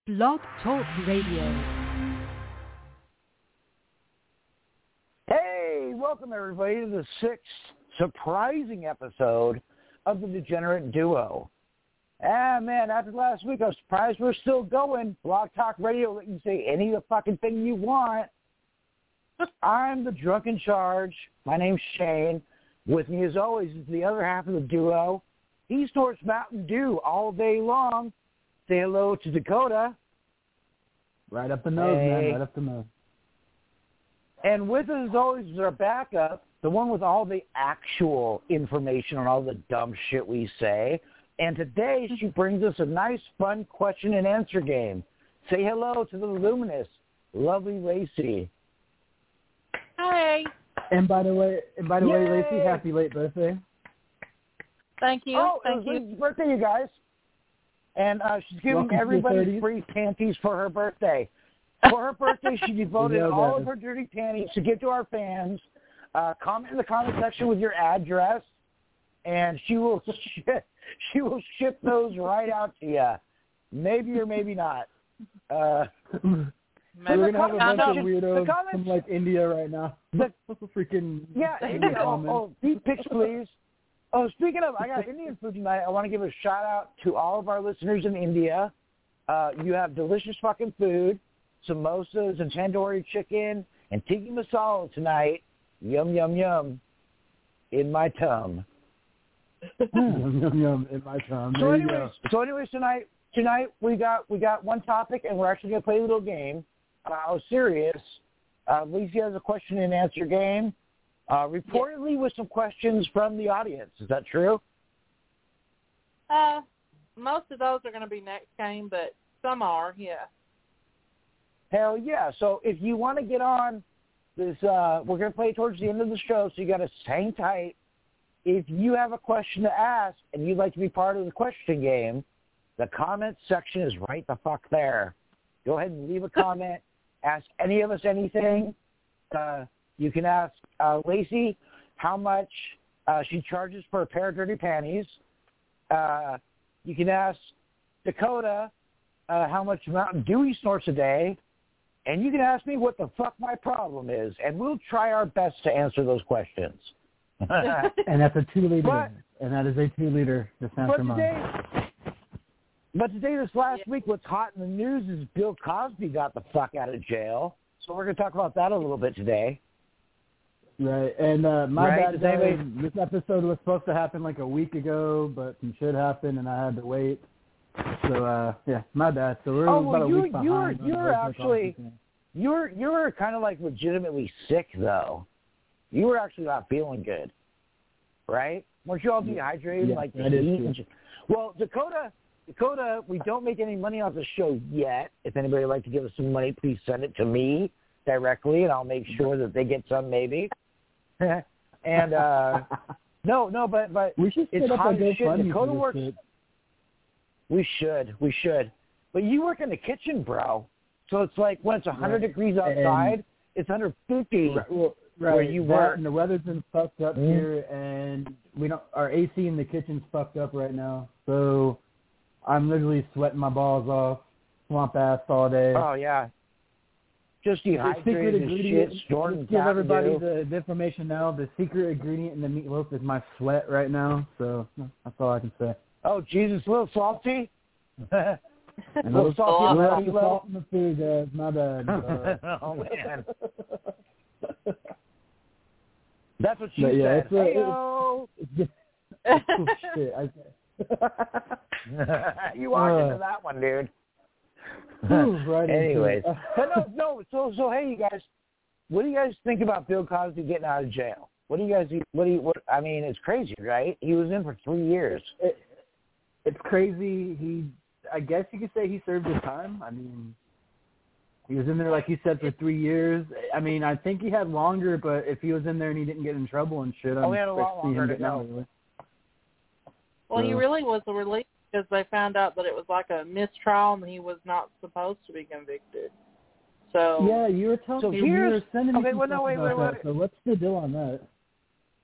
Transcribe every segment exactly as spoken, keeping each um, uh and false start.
Blog Talk Radio. Hey, welcome everybody to the sixth surprising episode of the Degenerate Duo. Ah, man, after last week, I'm surprised we're still going. Blog Talk Radio let you say any of the fucking thing you want. I'm the drunk in charge. My name's Shane. With me, as always, is the other half of the duo. He snorts Mountain Dew all day long. Say hello to Dakota. Right up the nose, hey. man. Right up the nose. And with us, as always, is our backup, the one with all the actual information on all the dumb shit we say. And today, she brings us a nice, fun question and answer game. Say hello to the luminous, lovely Lacey. Hi. And by the way, and by the Yay! way, Lacey, happy late birthday. Thank you. Oh, Thank it was you. Lisa's birthday, you guys. And uh, she's giving Welcome to everybody the free panties for her birthday. For her birthday, she devoted know all that. of her dirty panties to give to our fans. Uh, comment in the comment section with your address, and she will ship, she will ship those right out to you. Maybe or maybe not. Uh, We're gonna have a bunch the, of weirdos the comments, from like India right now. The, Freaking yeah, Indian oh, comments. oh, feed pics, please. Oh, speaking of, I got Indian food tonight. I want to give a shout out to all of our listeners in India. Uh, you have delicious fucking food, samosas and tandoori chicken and tiki masala tonight. Yum, yum, yum in my tum. Yum, yum, yum in my tongue. So There you anyways, so anyways, tonight, tonight we got we got one topic, and we're actually gonna play a little game. Uh, I was serious. Uh, Lacey has a question and answer game, uh, reportedly with some questions from the audience. Is that true? Uh, most of those are going to be next game, but some are, yeah. Hell yeah! So if you want to get on this, uh, we're gonna play towards the end of the show, so you got to hang tight. If you have a question to ask and you'd like to be part of the question game, the comment section is right the fuck there. Go ahead and leave a comment. Ask any of us anything. Uh, you can ask uh, Lacey how much uh, she charges for a pair of dirty panties. Uh, you can ask Dakota uh, how much Mountain Dew he snorts a day. And you can ask me what the fuck my problem is. And we'll try our best to answer those questions. And that's a two-liter. But, and that is a two-liter. Just but answer today, mine. but today, this last Yeah. week, what's hot in the news is Bill Cosby got the fuck out of jail. So we're going to talk about that a little bit today. Right, and uh, my Right, bad, does anybody- guys. This episode was supposed to happen like a week ago, but some shit happened, and I had to wait. So, uh, yeah, my bad. So we're Oh, about well, a you, week you were, behind. on you the were original actually, content. you were, you were kind of like legitimately sick, though. You were actually not feeling good, right? Weren't you all dehydrated, Yeah, like the that is heat? true. And shit? Well, Dakota, Dakota, we don't make any money off the show yet. If anybody would like to give us some money, please send it to me directly, and I'll make sure that they get some, maybe. and uh, no, no, but but we should it's set up hot a as shit. GoFundMe Dakota for this works. shit. We should, we should. But you work in the kitchen, bro. So it's like when it's one hundred Right. degrees outside, And, it's one hundred fifty right, well, right, where you that, work. and the weather's been fucked up Mhm. here, and we don't. Our A C in the kitchen's fucked up right now, so I'm literally sweating my balls off, swamp ass all day. Oh, yeah. Just The secret dehydrated as ingredient, shit, snorting let's give Mountain everybody Dew. the, the information now. The secret ingredient in the meatloaf is my sweat right now, so that's all I can say. Oh, Jesus, a little salty? a And little those- salty on a the little meatloaf? salt in the food, guys. My bad. Uh, Oh, man. That's what she But, yeah, said. it's, uh, Hey-o. it's just, oh, shit. I, You walked Uh. into that one, dude. Whew, right into Anyways. it. but no, no, so, so, hey, you guys, what do you guys think about Bill Cosby getting out of jail? What do you guys, what do you, what, I mean, it's crazy, right? He was in for three years. it, it's crazy. He, I guess you could say he served his time. I mean, he was in there, like you said, for three years. I mean, I think he had longer, but if he was in there and he didn't get in trouble and shit, I'm Oh, he had a lot expecting him longer to getting out go. of the way. Well, he So- really was a relief because they found out that it was like a mistrial and he was not supposed to be convicted. So Yeah, you were telling So me. You here's- were sending me okay, some well, no, stuff wait, about wait, that. wait. So what's the deal on that?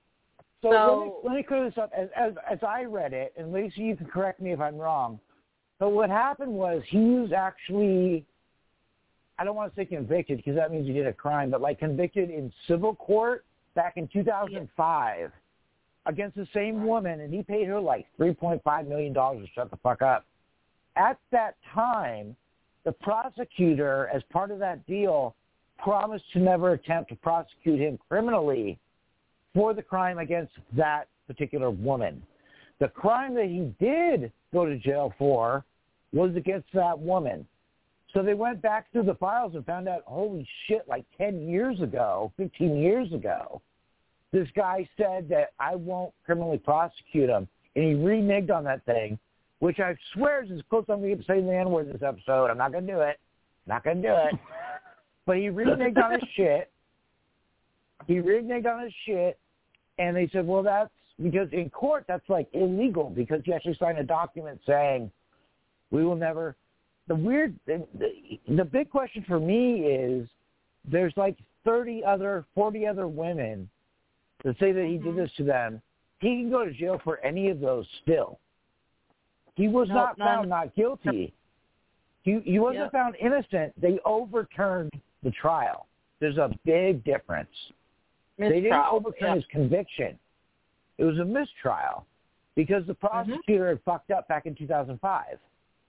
So, So- let, me, let me clear this up. As, as, as I read it, and Lacey, you can correct me if I'm wrong, So what happened was he was actually, I don't want to say convicted because that means he did a crime, but like convicted in civil court back in two thousand five against the same woman, and he paid her like three point five million dollars to shut the fuck up. At that time, the prosecutor, as part of that deal, promised to never attempt to prosecute him criminally for the crime against that particular woman. The crime that he did go to jail for was against that woman. So they went back through the files and found out, holy shit, like ten years ago, fifteen years ago, this guy said that I won't criminally prosecute him. And he reneged on that thing, which I swear is as close I'm going to get to saying the N-word this episode. I'm not going to do it. Not going to do it. But he reneged on his shit. He reneged on his shit. And they said, well, that's because in court, that's like illegal because you actually signed a document saying we will never. The weird, the, the, the big question for me is there's like thirty other, forty other women that say that he did this to them. He can go to jail for any of those still. He was nope, not found none. not guilty. He, he wasn't Yep. found innocent. They overturned the trial. There's a big difference. Mistrial. They didn't overturn yep. his conviction. It was a mistrial because the prosecutor mm-hmm. had fucked up back in two thousand five.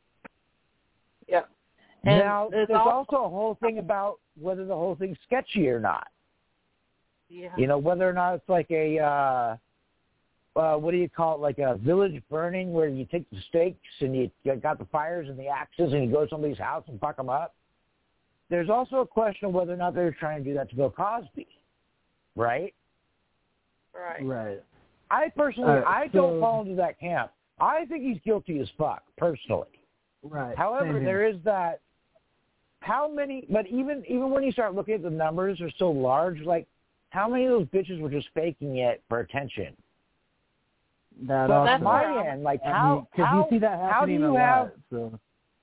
Yeah. And now, there's also, also a whole thing about whether the whole thing's sketchy or not. Yeah. You know, whether or not it's like a, uh, uh, what do you call it, like a village burning where you take the stakes and you, you got the fires and the axes and you go to somebody's house and fuck them up. There's also a question of whether or not they're trying to do that to Bill Cosby, right? Right. Right. I personally, Uh, I so, don't fall into that camp. I think he's guilty as fuck, personally. Right. However, Same there here. is that, how many, but even even when you start looking at the numbers, they're so large, like, how many of those bitches were just faking it for attention? That So also, on my right. end, like, I how, mean, 'cause how, you see that how do happening you a have, lot, so.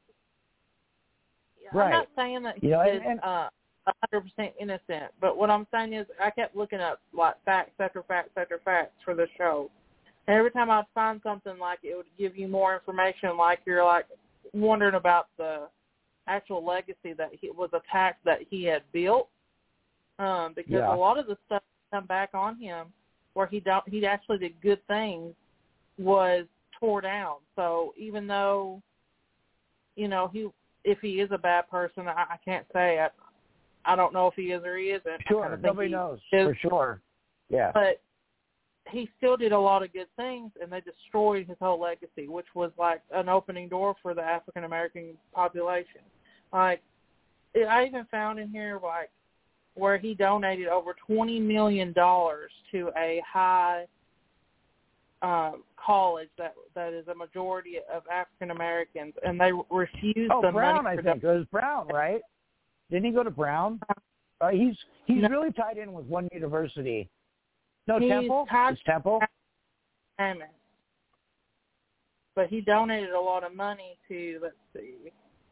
Yeah, Right. I'm not saying that he You know, is and- and- uh, one hundred percent innocent, but what I'm saying is I kept looking up like facts after facts after facts for the show. And every time I'd find something, like, it would give you more information, like you're like wondering about the actual legacy that he was a tax that he had built, um, because Yeah. a lot of the stuff come back on him where he don't he actually did good things was tore down. So even though, you know, he if he is a bad person, I, I can't say. I, I don't know if he is or he isn't. I Sure, kinda think nobody he knows, is, for sure. Yeah. But he still did a lot of good things, and they destroyed his whole legacy, which was like an opening door for the African-American population. Like, I even found in here, like, where he donated over twenty million dollars to a high um, college that that is a majority of African-Americans, and they refused Oh, the Brown, money I for think. It was Brown, right? Didn't he go to Brown? Uh, he's he's No. really tied in with one university. No, He's Temple? tied- It's Temple? Amen. But he donated a lot of money to, let's see,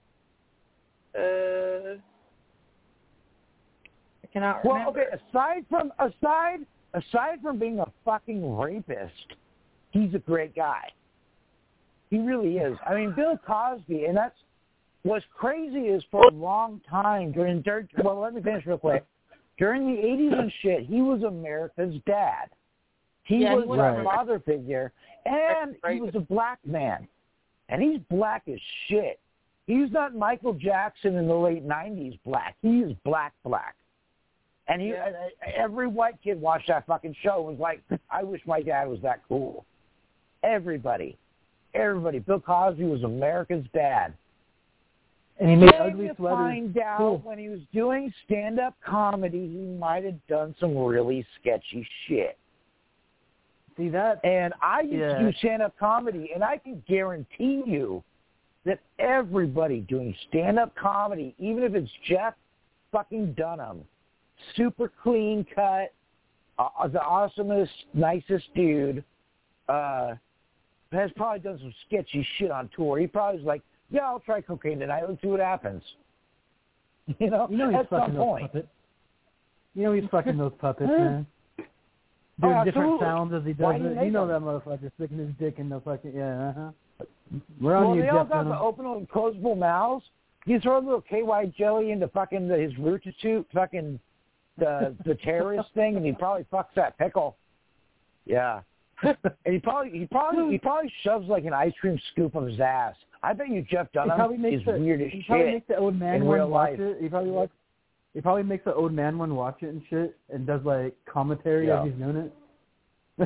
uh, I cannot Well, remember. okay, aside from aside aside from being a fucking rapist, he's a great guy. He really is. I mean, Bill Cosby, and that's what's crazy is for a long time during, during well, let me finish real quick. During the eighties and shit, he was America's dad. He Yeah, he was was a right. father figure, and he Right. was a black man. And he's black as shit. He's not Michael Jackson in the late nineties black. He's black black. And he, Yeah. uh, every white kid watched that fucking show and was like, I wish my dad was that cool. Everybody. Everybody. Bill Cosby was America's dad. And he made Then ugly you sweaters. find out Cool. when he was doing stand-up comedy, he might have done some really sketchy shit. See that? And I used Yeah. to do stand-up comedy, and I can guarantee you that everybody doing stand-up comedy, even if it's Jeff fucking Dunham, super clean cut, uh, the awesomest, nicest dude, uh, has probably done some sketchy shit on tour. He probably was like, yeah, I'll try cocaine tonight. Let's see what happens. You know, You know he's at some fucking those point. puppets. You know he's fucking those puppets, Huh? man. Oh, Doing different absolutely. sounds as he Why does do you it. make You know them? that motherfucker sticking his dick in the fucking, yeah, uh-huh. We're on well, you, they all Jeff got the Dunham. openable and closable mouths. You throw a little K Y jelly into fucking the, his root-to-toot, fucking the the terrorist thing, and he probably fucks that pickle. Yeah. And he probably he probably he probably shoves like an ice cream scoop of his ass. I bet you Jeff He Dunham probably makes is the, weird as he probably shit makes the old man in one real watch life. it. He probably watch, he probably makes the old man one watch it and shit, and does like commentary Yeah. as he's doing it.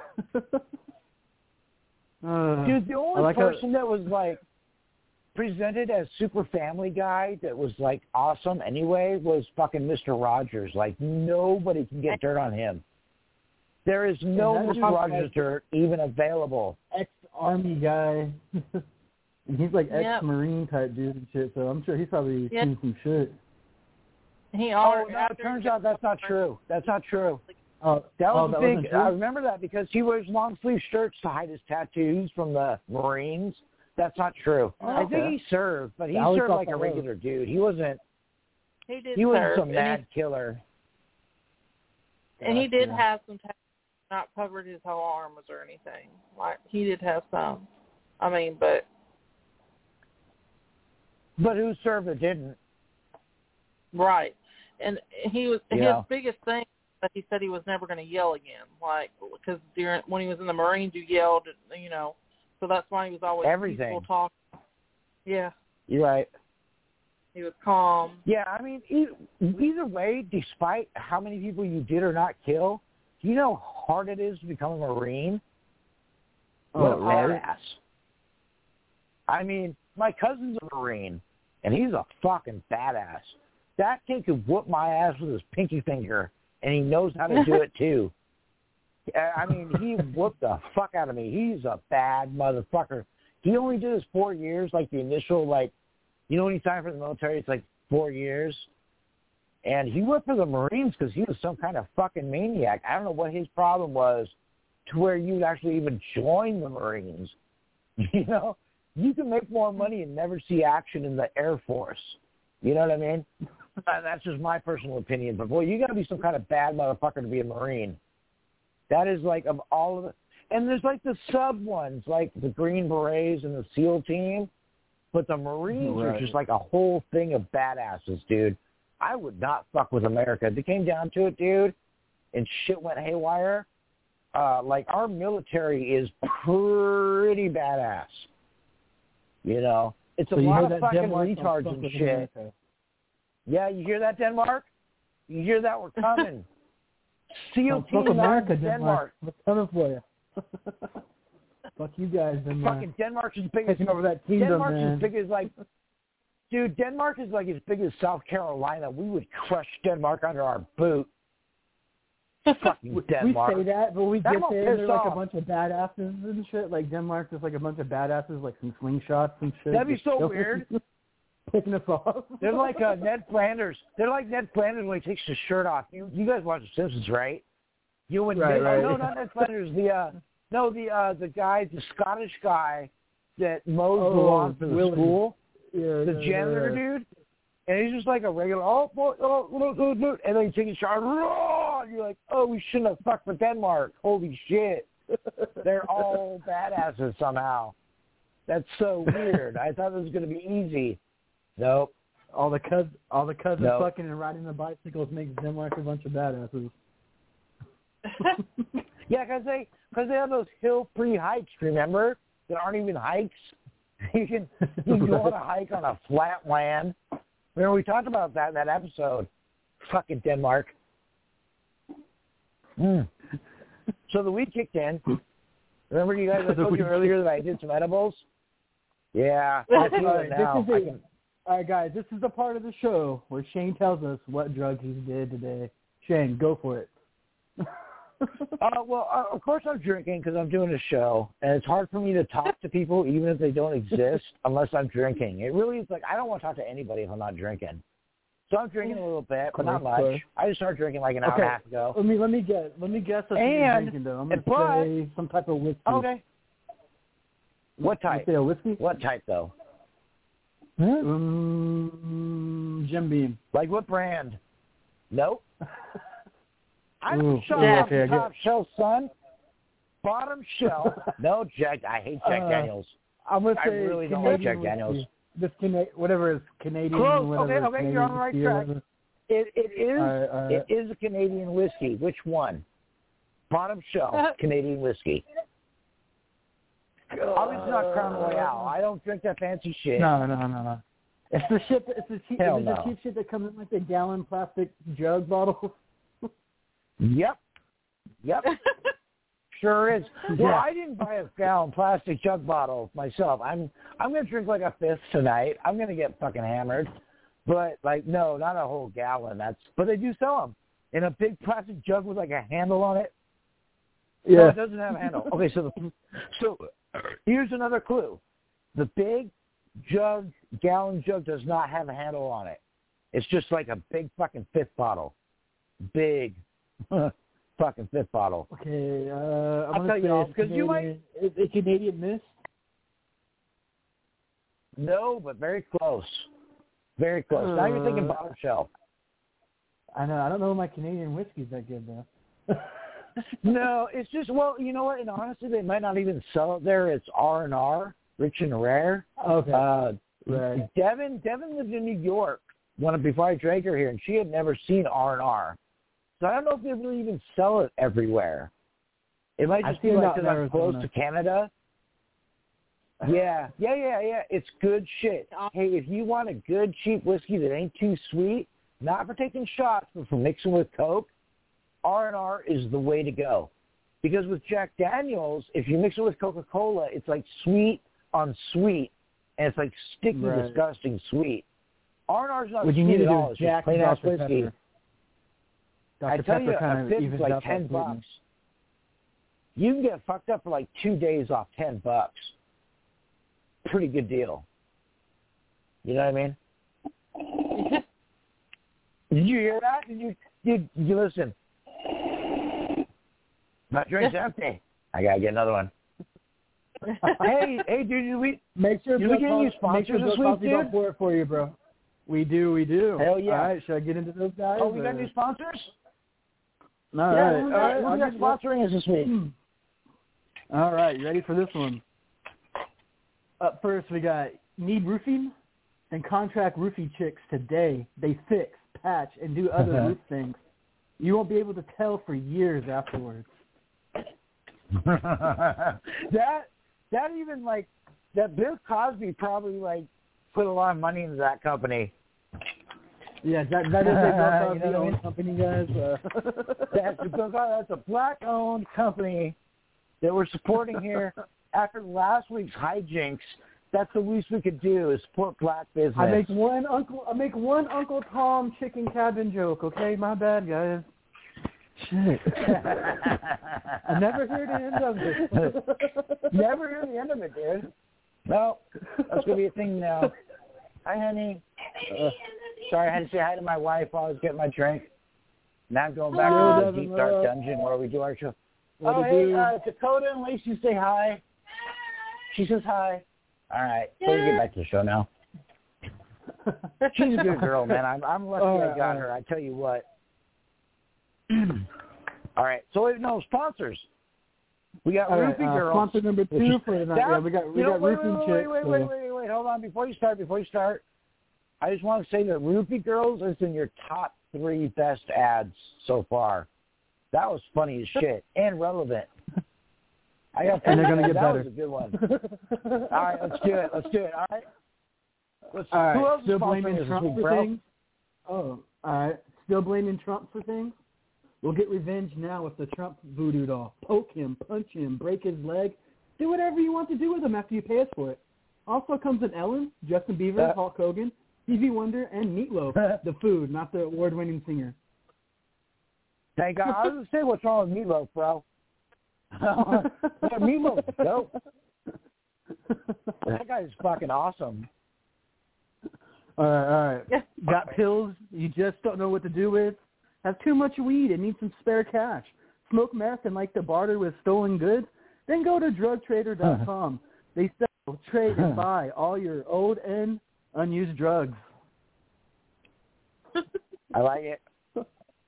uh, Dude, the only like person how, that was like presented as super Family Guy that was like awesome anyway was fucking Mister Rogers. Like nobody can get dirt on him. There is no that Mister dude's Rogers like- dirt even available. ex-army guy, and he's like Yep. ex-marine type dude and shit. So I'm sure he's probably Yep. seen some shit. He Oh, already, no, it after turns he out that's not true. That's not true. Oh, That oh, was the that thing. wasn't true? I remember that because he wears long sleeve shirts to hide his tattoos from the Marines. That's not true. Oh, I think okay. he served, but he I always served thought like a that was. regular dude. He wasn't. he did He wasn't serve, some and mad killer. he, and he did Yeah. have some tattoos, not covered his whole arms or anything. Like he did have some. I mean, but But who served that didn't? right, and he was Yeah. his biggest thing. That he said he was never going to yell again, like because during when he was in the Marines, you yelled, you know, so that's why he was always Everything. peaceful talk. Yeah, You're right. he was calm. Yeah, I mean, either, either way, despite how many people you did or not kill, do you know how hard it is to become a Marine? What a Oh, right. badass. I mean, my cousin's a Marine, and he's a fucking badass. That kid could whoop my ass with his pinky finger, and he knows how to do it, too. I mean, he whooped the fuck out of me. He's a bad motherfucker. He only did his four years, like the initial, like, you know when you sign for the military, it's like four years. And he went for the Marines because he was some kind of fucking maniac. I don't know what his problem was to where you'd actually even join the Marines. You know? You can make more money and never see action in the Air Force. You know what I mean? Uh, That's just my personal opinion. But, boy, you got to be some kind of bad motherfucker to be a Marine. That is like of all of it. And there's like the sub ones, like the Green Berets and the SEAL team. But the Marines Right. are just like a whole thing of badasses, dude. I would not fuck with America. If it came down to it, dude, and shit went haywire, uh, like our military is pretty badass. You know? It's a So you lot hear of that fucking Denmark don't retards fuck and with shit. America. Yeah, you hear that, Denmark? You hear that? We're coming. SEAL Don't fuck team out America, of Denmark. Denmark. What's coming for you? Fuck you guys, Denmark. Fucking Denmark's as big as Taking over that kingdom, Denmark's man. as big as like, dude. Denmark is like as big as South Carolina. We would crush Denmark under our boot. Fucking Denmark. We say that, but we That get won't there and piss they're like off. a bunch of badasses and shit. Like Denmark, just like a bunch of badasses, like some slingshots and shit. That'd be so They'll- weird. Picking us off. They're like uh, Ned Flanders. They're like Ned Flanders when he takes his shirt off. You you guys watch The Simpsons, right? You and Right, Ned, right. Oh, no, not Ned Flanders. The uh, no, the uh, the guy, the Scottish guy that mows the Oh, lawn for the Willie. school. Yeah, The yeah, janitor yeah. dude, and he's just like a regular, oh, boy, oh, look, look, look, and then he takes a shot, raw, and you're like, oh, we shouldn't have fucked with Denmark. Holy shit. They're all badasses somehow. That's so weird. I thought it was going to be easy. Nope. All the cuz, all the cousins No. fucking and riding the bicycles makes Denmark a bunch of badasses. Yeah, because they, cause they have those hill-free hikes, remember, that aren't even hikes. You can, you can go on a hike on a flat land. Remember, we talked about that in that episode. Fucking Denmark. Mm. So the week kicked in. Remember, you guys, I The told you week- earlier that I did some edibles? Yeah, All I feel right, it now. this is I it. can, All right, guys, this is the part of the show where Shane tells us what drugs he did today. Shane, go for it. uh, well, uh, of course I'm drinking because I'm doing a show, and it's hard for me to talk to people even if they don't exist unless I'm drinking. It really is like I don't want to talk to anybody if I'm not drinking. So I'm drinking a little bit, but not Of much. course. I just started drinking like an hour Okay. and a half ago. Let me let me guess. Let me guess what you're And- drinking though. I'm gonna but- say some type of whiskey. Okay. What You type? say a whiskey? What type though? Hmm? Um, Jim Beam. Like what brand? Nope. I Ooh, don't shop ooh, off okay, the I get- top shelf, son. Bottom shelf. No, Jack. I hate Jack Uh, Daniels. I'm gonna I say really don't like Canadian Jack Daniels. whiskey. This Cana- whatever is Canadian. Close. Whatever Okay, is okay, Canadian you're on the right whiskey, track. whatever. It it is All right, all right. it is a Canadian whiskey. Which one? Bottom shelf Canadian whiskey. Obviously not Crown Royale. I don't drink that fancy shit. No, no, no, no. It's the shit. That, it's the cheap. Hell it's no. the cheap shit that comes in like the gallon plastic jug bottle. Yep. Yep. Sure is. Well, Yeah. I didn't buy a gallon plastic jug bottle myself. I'm I'm gonna drink like a fifth tonight. I'm gonna get fucking hammered, but like no, not a whole gallon. That's but they do sell them in a big plastic jug with like a handle on it. Yeah. No, it doesn't have a handle. Okay, so the, so here's another clue: the big jug, gallon jug, does not have a handle on it. It's just like a big fucking fifth bottle, big. Fucking fifth bottle. Okay, uh, I'm I'll gonna tell say you all, it's 'cause you Canadian- Is it Canadian Mist? No, but very close. Very close. Uh, now you're thinking bottom shelf. I know. I don't know if my Canadian whiskey's that good though. No, it's just well, you know what? And honestly, they might not even sell it there. It's R and R, Rich and Rare. Okay. Uh, Right. Devin, Devin lived in New York when before I drank her here, and she had never seen R and R. So I don't know if they really even sell it everywhere. It might I've just be seen like that in because I'm close Arizona. to Canada. Yeah, yeah, yeah, yeah. It's good shit. Hey, if you want a good, cheap whiskey that ain't too sweet, not for taking shots, but for mixing with Coke, R and R is the way to go. Because with Jack Daniels, if you mix it with Coca-Cola, it's like sweet on sweet, and it's like sticky, Right. disgusting sweet. R and R is not What you sweet need to at do all. is It's just Jack plain and ass Doctor whiskey. Pepper. I Doctor tell Pepper you, kind a of fifth is evens like out ten that bucks. sweetness. You can get fucked up for like two days off ten bucks. Pretty good deal. You know what I mean? Did you hear that? Did you did you listen? My drink's empty. I gotta get another one. hey, hey, dude, did we Make sure did we Bill get Cos- any make sponsors sure this Bill week, Cosby don't dude? pour it for you, bro. We do, we do. Hell yeah. All right, should I get into those guys? Oh, we got or- new sponsors? All yeah, right, who we all got, right. who we I'll got get- sponsoring us this week? All right, you ready for this one? Up first, we got Need Roofing and Contract Roofing Chicks today. They fix, patch, and do other roof things. You won't be able to tell for years afterwards. that that even like that Bill Cosby probably like put a lot of money into that company. Yeah, that that is a Bill You Cosby know what I owned mean? company, guys. Uh, That's a Bill Cosby. That's a black-owned company that we're supporting here. After last week's hijinks, that's the least we could do is support black business. I make one Uncle I make one Uncle Tom chicken cabin joke. Okay, my bad, guys. Shit. I never heard the end of it. Never hear the end of it, dude. No, that's gonna be a thing now. Hi, honey. Uh, sorry, I had to say hi to my wife while I was getting my drink. Now I'm going back Hello, to the Devin, deep dark love. dungeon where we do our show. What oh, to hey, do? uh, Dakota and Lacey say hi. She says hi. All right, so we get back to the show now. She's a good girl, man. I'm, I'm lucky All I right, got all her. I tell you what. All right, so wait, no sponsors. We got All right, Roofie uh, Girls. sponsor number which two is- for tonight. that- Yeah, we got we you know, got wait, roofing wait, chicks. wait, wait, so- wait, wait, wait, wait. Hold on, before you start, before you start, I just want to say that Roofie Girls is in your top three best ads so far. That was funny as shit and relevant. I got And they're gonna that get better. was a good one. All right, let's do it. Let's do it. All right. Let's, All right, who else is still sponsoring blaming us this Trump week, for bro? things. Oh, all right. Still blaming Trump for things. We'll get revenge now with the Trump voodoo doll. Poke him, punch him, break his leg. Do whatever you want to do with him after you pay us for it. Also comes in Ellen, Justin Bieber, Uh. Hulk Hogan, Stevie Wonder, and Meatloaf. The food, not the award-winning singer. Thank God. I was going to say what's wrong with Meatloaf, bro. yeah, Meatloaf's dope. That guy's fucking awesome. All right, all right. Got pills you just don't know what to do with? Have too much weed and need some spare cash? Smoke meth and like to barter with stolen goods? Then go to drug trader dot com. They sell, trade, and buy all your old and unused drugs. I like it.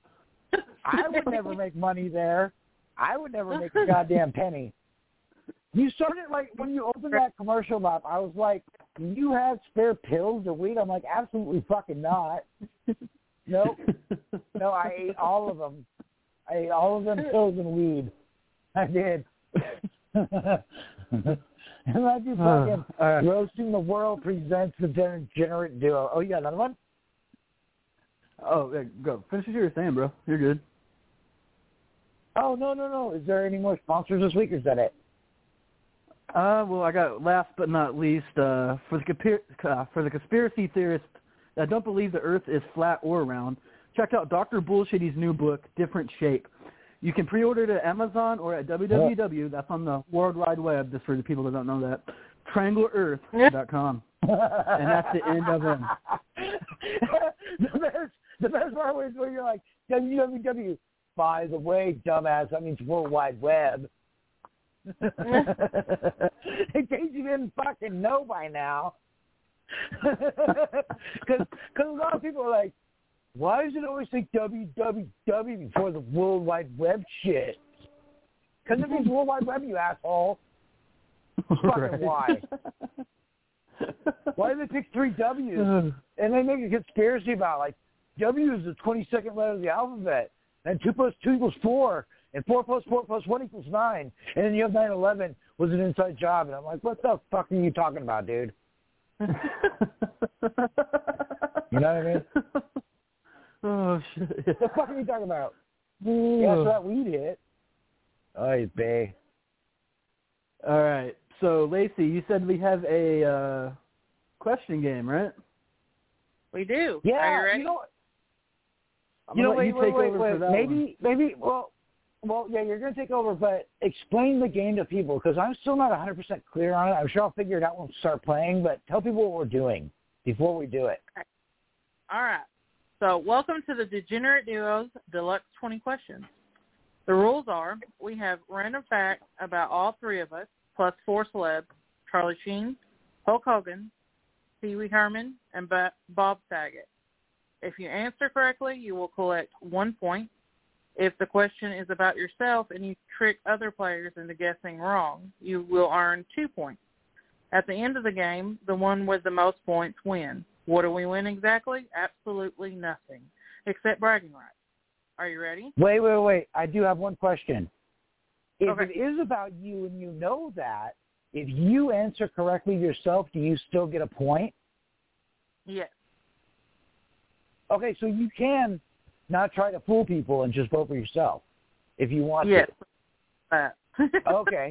I would never make money there. I would never make a goddamn penny. You started, like, when you opened that commercial up, I was like, you have spare pills or weed? I'm like, absolutely fucking not. Nope. No, I ate all of them. I ate all of them pills and weed. I did. And I do fucking uh, uh, Roasting the World presents the Degenerate Duo. Oh, you got another one? Oh, yeah, go. Finish what you were saying, bro. You're good. Oh, no, no, no. Is there any more sponsors this week, or is that it? Uh, well, I got last but not least, uh, for the compir- uh, for the conspiracy theorists that don't believe the Earth is flat or round, check out Doctor Bullshitty's new book, Different Shape. You can pre-order it at Amazon or at w w w. That's on the World Wide Web, just for the people that don't know that. triangle earth dot com. And that's the end of him. the best, the best part was when you're like, w w w. By the way, dumbass, that means World Wide Web. In case you didn't fucking know by now. Because a lot of people are like, why does it always say w w w before the World Wide Web shit? Because it means World Wide Web, you asshole. Fucking Right. why? Why do they pick three W's? And they make a conspiracy about, like, W is the twenty-second letter of the alphabet, and two plus two equals four, and four plus four plus one equals nine, and then you have nine eleven was an inside job. And I'm like, what the fuck are you talking about, dude? You know what I mean? Oh, shit. What the fuck are you talking about? Yeah, that's what weed hit. Oh, he's big. All right. So, Lacey, you said we have a uh, question game, right? We do. Yeah, Are you ready? you know, I'm you know, gonna let wait, you wait, take wait, over wait. for that maybe, one. maybe, well, well, yeah, you're going to take over, but explain the game to people, because I'm still not one hundred percent clear on it. I'm sure I'll figure it out when we start playing, but tell people what we're doing before we do it. All right. So welcome to the Degenerate Duos Deluxe twenty Questions. The rules are we have random facts about all three of us, plus four celebs, Charlie Sheen, Hulk Hogan, Pee Wee Herman, and Bob Saget. If you answer correctly, you will collect one point. If the question is about yourself and you trick other players into guessing wrong, you will earn two points. At the end of the game, the one with the most points wins. What do we win exactly? Absolutely nothing, except bragging rights. Are you ready? Wait, wait, wait. I do have one question. If Okay. it is about you and you know that, if you answer correctly yourself, do you still get a point? Yes. Okay, so you can not try to fool people and just vote for yourself if you want Yes. to. Uh. Okay.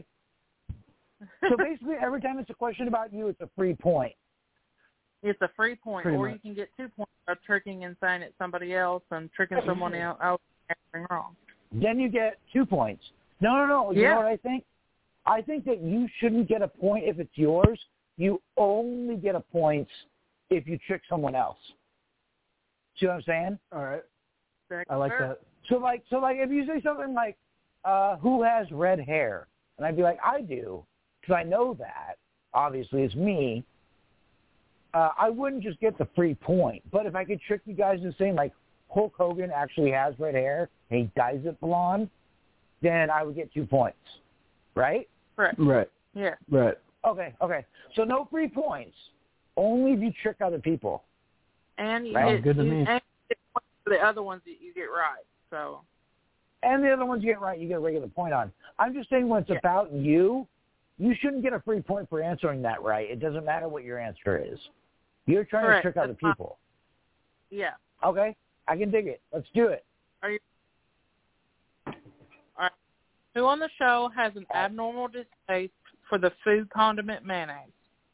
So basically, every time it's a question about you, it's a free point. It's a free point, Pretty or much. you can get two points by tricking and saying it's somebody else and tricking someone else out and answering wrong. Then you get two points. No, no, no. You Yeah. know what I think? I think that you shouldn't get a point if it's yours. You only get a point if you trick someone else. See what I'm saying? All right. Correct, I like sir. that. So like, so like, if you say something like, uh, "Who has red hair?" and I'd be like, "I do," because I know that. Obviously, it's me. Uh, I wouldn't just get the free point, but if I could trick you guys into saying like Hulk Hogan actually has red hair and he dyes it blonde, then I would get two points, right? Correct. Right. Yeah. Right. Okay, okay. So no free points, only if you trick other people. And you Right. get, Good to you, me. and you get points for the other ones that you get right. So And the other ones you get right, you get a regular point on. I'm just saying when it's Yeah. about you, you shouldn't get a free point for answering that right. It doesn't matter what your answer is. You're trying Correct. to trick other That's fine. people. yeah. Okay, I can dig it. Let's do it. Are you? All right. Who on the show has an abnormal distaste for the food condiment mayonnaise?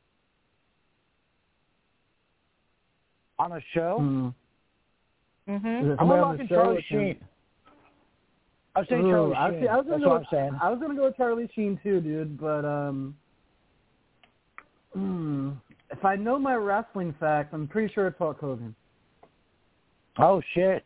On a show, Hmm. Mm-hmm. Is it I'm somebody on locking the show Charlie that can- Sheen. I'm saying Ooh, Charlie I, Sheen. see, I was gonna That's go what with, I'm saying. I was gonna go with Charlie Sheen too, dude. But um, hmm, if I know my wrestling facts, I'm pretty sure it's Hulk Hogan. Oh shit!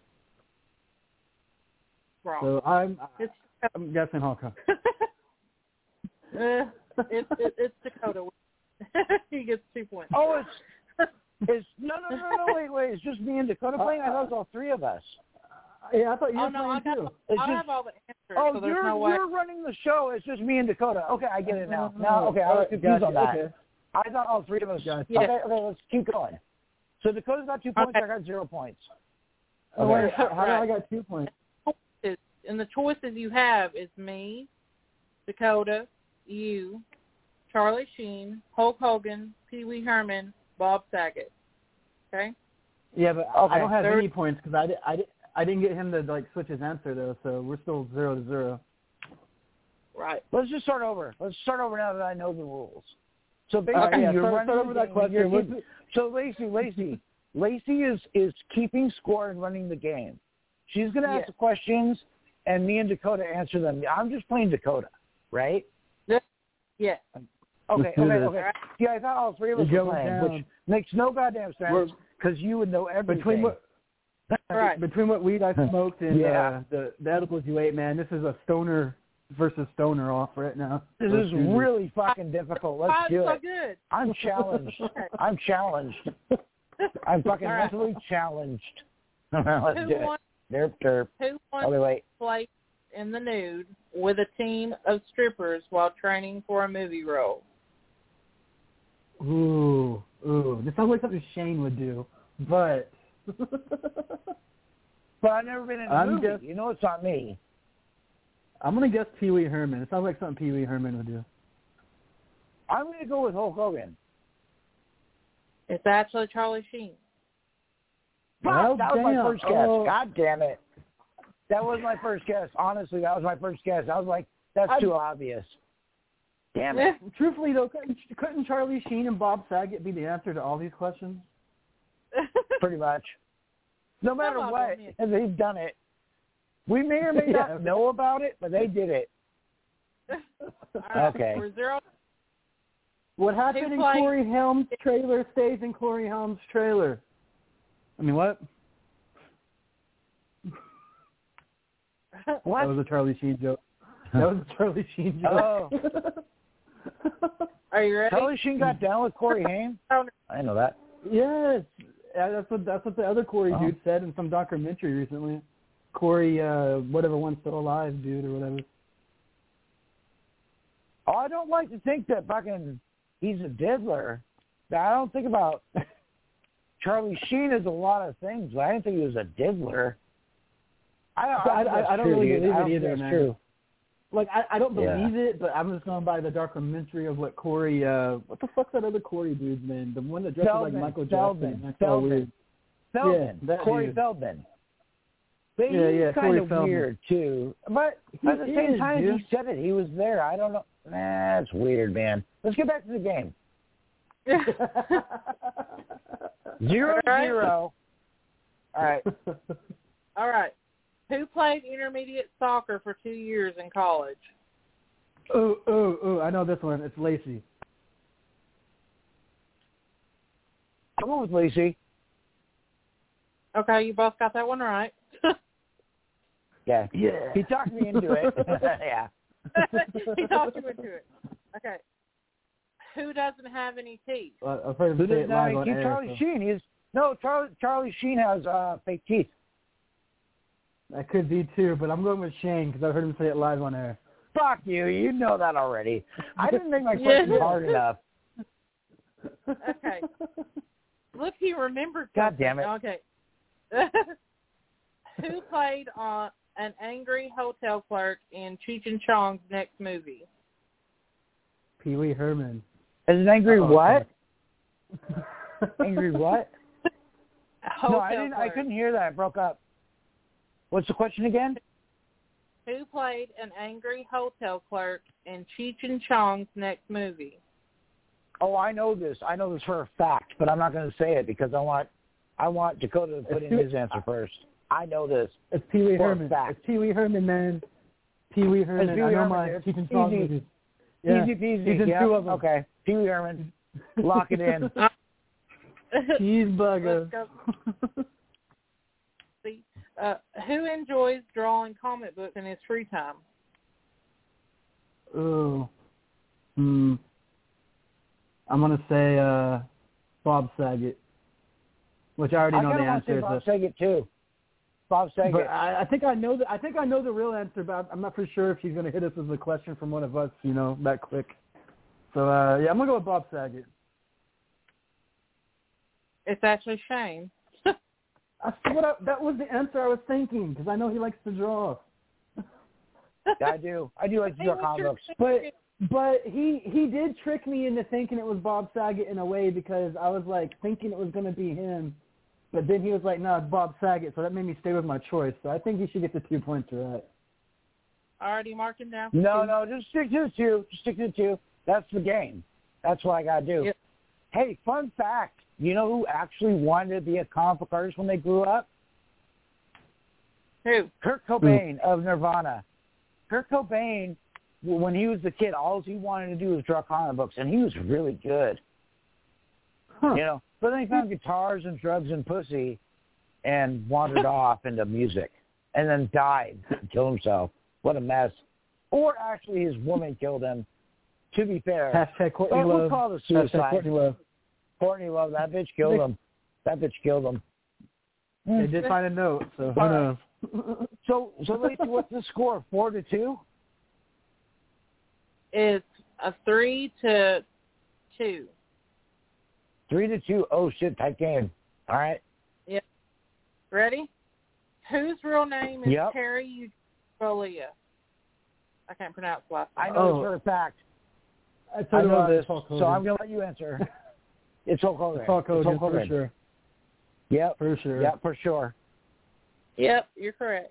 Wrong. So I'm It's I'm guessing Hulk Hogan. Eh, it's it, it's Dakota. He gets two points. Oh, it's it's no no no no wait wait. It's just me and Dakota playing. I thought it was all three of us. Yeah, I thought you Oh were no, I playing got. too. It's I just- have all the answers, Oh, so there's you're no way. you're running the show. It's just me and Dakota. Okay, I get it now. Oh, Now, okay, I was alright, confused gotcha, on that. okay. I thought all three of us. Gotcha. Yeah. Okay, okay, let's keep going. So Dakota's got two points. Okay. I got zero points. Oh, Okay. wait, how, how Right. do I got two points? Choices- And the choices you have is me, Dakota, you, Charlie Sheen, Hulk Hogan, Pee Wee Herman, Bob Saget. Okay. Yeah, but Okay. I don't have There- any points because I, di- I, di- I didn't get him to like switch his answer though, so we're still zero to zero. Right. Let's just start over. Let's start over now that I know the rules. So basically, All right, yeah, you're start- running start the over that game, question. you're What's- keeping- So Lacey, Lacey, Lacey is is keeping score and running the game. She's going to ask Yes. the questions, and me and Dakota answer them. I'm just playing Dakota, right? Yes. Okay, Let's do okay, this. okay. Yeah, I thought all three of us You're were going playing, down. which makes no goddamn sense We're- because you would know everything. Between what Right. between what weed I smoked and Yeah. uh, the the edibles you ate, man, this is a stoner versus stoner off right now. This Let's is do this. really fucking difficult. Let's Five's do so it. good. I'm challenged. I'm challenged. I'm fucking All right. mentally challenged. Let's Who do it. wants, Derp, derp. who wants Okay, wait. to play in the nude with a team of strippers while training for a movie role? Ooh, ooh. This sounds like something Shane would do, but But I've never been in a I'm movie. just- You know it's not me. I'm gonna guess Pee Wee Herman. It sounds like something Pee Wee Herman would do. I'm going to go with Hulk Hogan. It's actually Charlie Sheen. Fuck, Well, that was my damn. first guess. Oh. God damn it. That was my first guess. Honestly, that was my first guess. I was like, that's I- too obvious. Damn it. Truthfully though, couldn't, couldn't Charlie Sheen and Bob Saget be the answer to all these questions? Pretty much. No matter Come on, what, Damien. they've done it. We may or may not Yeah. know about it, but they did it. All right, Okay. We're zero. What happened in played- Corey Helms' trailer stays in Corey Helms' trailer. I mean, what? What? That was a Charlie Sheen joke. That was a Charlie Sheen joke. Oh. Are you ready? Charlie Sheen got down with Corey Haim? I know that. Yes, yeah, that's what that's what the other Corey Oh. dude said in some documentary recently. Corey, uh, whatever one's still alive, dude, or whatever. Oh, I don't like to think that fucking he's a diddler. I don't think about Charlie Sheen is a lot of things, but I didn't think he was a diddler. I don't, So I, I- think I- that's I don't true, really dude. believe I it don't think either, that's man. True. Like, I, I don't Yeah. believe it, but I'm just going by the documentary of what Corey, uh, what the fuck's that other Corey dude's name? The one that dresses Feldman, like Michael Feldman, Jackson. That's all Feldman. weird. Feldman, Yeah, that Corey dude. Feldman. But Yeah, he's yeah, kind Corey of Feldman. weird too. But He at the same is, time, dude. he said it. He was there. I don't know. Nah, it's weird, man. Let's get back to the game. Zero All right. zero. All right. All right. Who played intermediate soccer for two years in college? oh, oh, oh, I know this one. It's Lacey. I'll go with Lacey. Okay, you both got that one right. Yeah. Yeah. He talked me into it. Yeah. He talked you into it. Okay. Who doesn't have any teeth? Uh, I've heard him Who say does it not live on keep air. Charlie so Sheen? He's no Charlie. Charlie Sheen has uh, fake teeth. that could be too, but I'm going with Shane because I've heard him say it live on air. Fuck you. You know that already. I didn't make my question Yeah. hard enough. Okay. Look, he remembered God something. damn it. Okay. Who played uh, an angry hotel clerk in Cheech and Chong's next movie? Pee Wee Herman. Is it angry Uh-oh. what? Angry what? Hotel no, I didn't. I clerk. couldn't hear that. It broke up. What's the question again? Who played an angry hotel clerk in Cheech and Chong's next movie? Oh, I know this. I know this for a fact, but I'm not going to say it because I want, I want Dakota to put in his answer first. I know this. It's Pee Wee For a Herman. fact. It's Pee Wee Herman, man. Pee Wee Herman. Pee Wee I know Herman, my dude. Cheech and Chong Easy. movies. Yeah. Easy peasy. He's in yeah. two of them. Okay. Pee Wee Herman. Lock it in. Cheeseburger. Let's go. See, uh, who enjoys drawing comic books in his free time? Ooh. Hmm. I'm gonna say uh, Bob Saget, which I already I know kind the of want to say answer. Bob to. Saget too. Bob Saget. But I, I think I know the I think I know the real answer, but I'm not for sure if she's going to hit us with a question from one of us, you know, that quick. So uh, yeah, I'm gonna go with Bob Saget. It's actually Shane. I, what I, that was the answer I was thinking because I know he likes to draw. I do. I do like to Hey, draw what's comic your books. But but he he did trick me into thinking it was Bob Saget in a way because I was like thinking it was going to be him, but then he was like, no, it's Bob Saget, so that made me stay with my choice. So I think he should get the two points for that. Already marked him down. For No, two. no, just stick to the two. Just stick to the two. That's the game. That's what I got to do. Yep. Hey, fun fact. You know who actually wanted to be a comic book artist when they grew up? Who? Kurt Cobain of Nirvana. Kurt Cobain, when he was a kid, all he wanted to do was draw comic books, and he was really good. Huh. You know, but then he found guitars and drugs and pussy and wandered off into music and then died and killed himself. What a mess. Or actually his woman killed him, to be fair. Hashtag Courtney But we'll Love. call it Hashtag suicide. Courtney Love. Courtney Love, that bitch killed him. That bitch killed him. They did find a note, so who All knows? right. So, so Lacey, what's the score? Four to two? It's a three to two. Three to two. Oh shit, tight game. All right. Yep. Ready? Whose real name is Yep. Terry Eugelia? I can't pronounce the last I name. know Oh. this for a fact. I, I know about this, Hulk so Hogan. I'm gonna let you answer. It's Hulk Hogan. Hulk It's Hogan, Hulk for Hogan. sure. Yep. For sure. Yep, for sure. Yep, you're correct.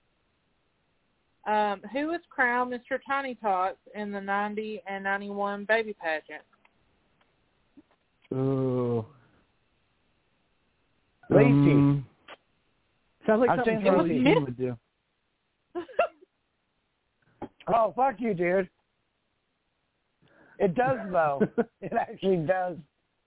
Um, who was crowned Mister Tiny Tots in the ninety and ninety-one baby pageant? Ooh. Lacey. Um, sounds like I'm something saying Charlie Lacey. Sheen would do. Oh, fuck you, dude. It does, though. It actually does.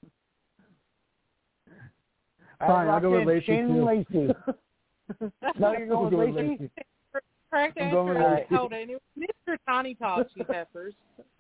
All Fine, right, I'll go locked with in. Lacey, Shane too. Lacey. No, you're We'll going go with with Lacey? Lacey. Correct I'm going answer with is Lacey. hold on, it was Mister Tiny Tots, you peppers.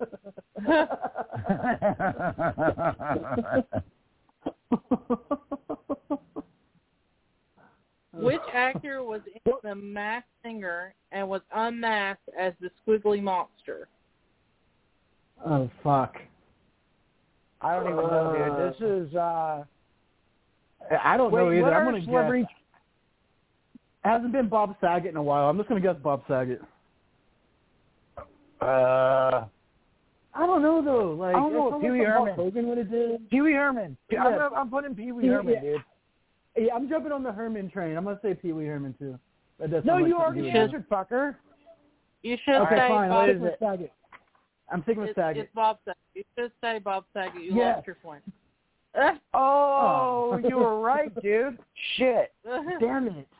Which actor was in The Masked Singer and was unmasked as the Squiggly Monster? Oh, fuck. I don't even know, dude. This is, uh... I don't know Wait, either. what I'm are going to celebrity... guess. It hasn't been Bob Saget in a while. I'm just going to guess Bob Saget. Uh... I don't know, though. Like, I don't know it's what almost Pee Wee like Hulk Herman. Hogan would have did. Pee Wee Herman. Yeah. I'm, I'm putting Pee Wee Pee- Herman, yeah. dude. Yeah, I'm jumping on the Herman train. I'm going to say Pee Wee Herman, too. That does No, sound like you something already he would do. answered, fucker. You should All Okay, say fine. Bob I'm what sticking is with it? Saget. I'm sticking with It's, Saget. it's Bob Saget. You should say Bob Saget. You Yeah. lost your point. Oh, Oh. you were right, dude. Shit. Damn it.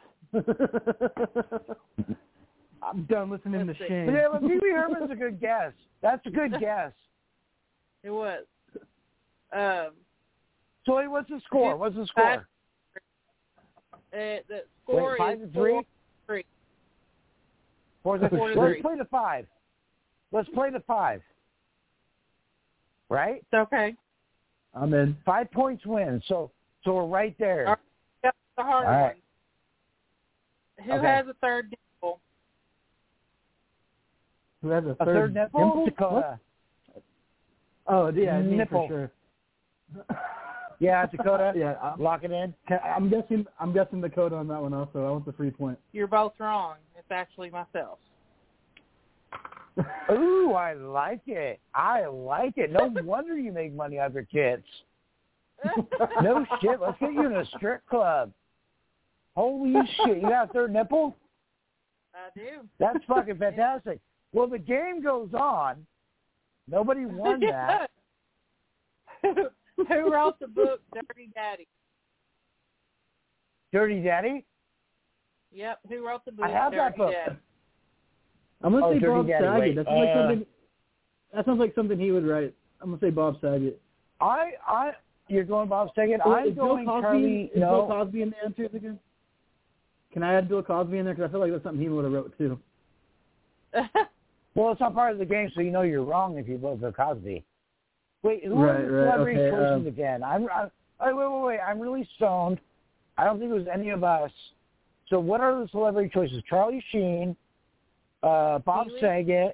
I'm done listening Let's to see. Shane. But yeah, but Pee Wee Herman's a good guess. That's a good guess. It was. Um, So wait, what's the score? What's the score? uh, the score Wait, five is to three? four, three. Four to Four to Let's three. play the five. Let's play the five. Right? It's okay. I'm in. Five points win. So so we're right there. All right. That's the hard All right. one. Who Okay. has a third nipple? Who has a A third, third nipple? dimple? Dakota. Oh, yeah, me Nipple. for sure. Yeah, Dakota. Yeah, I'm, Lock it in. I'm guessing. I'm guessing Dakota on that one also. I want the free point. You're both wrong. It's actually myself. Ooh, I like it. I like it. No wonder you make money off your kids. No shit. Let's get you in a strip club. Holy shit. You got a third nipple? I do. That's fucking fantastic. Well, the game goes on. Nobody won that. Who wrote the book Dirty Daddy? Dirty Daddy? Yep. Who wrote the book I have Dirty that book. Daddy? I'm gonna Oh, say Dirty Bob Daddy, Saget. wait, That sounds like uh, something. That sounds like something he would write. I'm gonna say Bob Saget. I, I, you're going Bob Saget. Oh, I'm is Bill going Cosby, Charlie. is No. Bill Cosby in the answers again? Can I add Bill Cosby in there? Because I feel like that's something he would have wrote too. Well, it's not part of the game, so you know you're wrong if you vote for Cosby. Wait, who Right, are the right, celebrity okay, choices um, again? I'm, I, oh, wait, wait, wait. I'm really stoned. I don't think it was any of us. So what are the celebrity choices? Charlie Sheen, uh, Bob Pee-wee? Saget,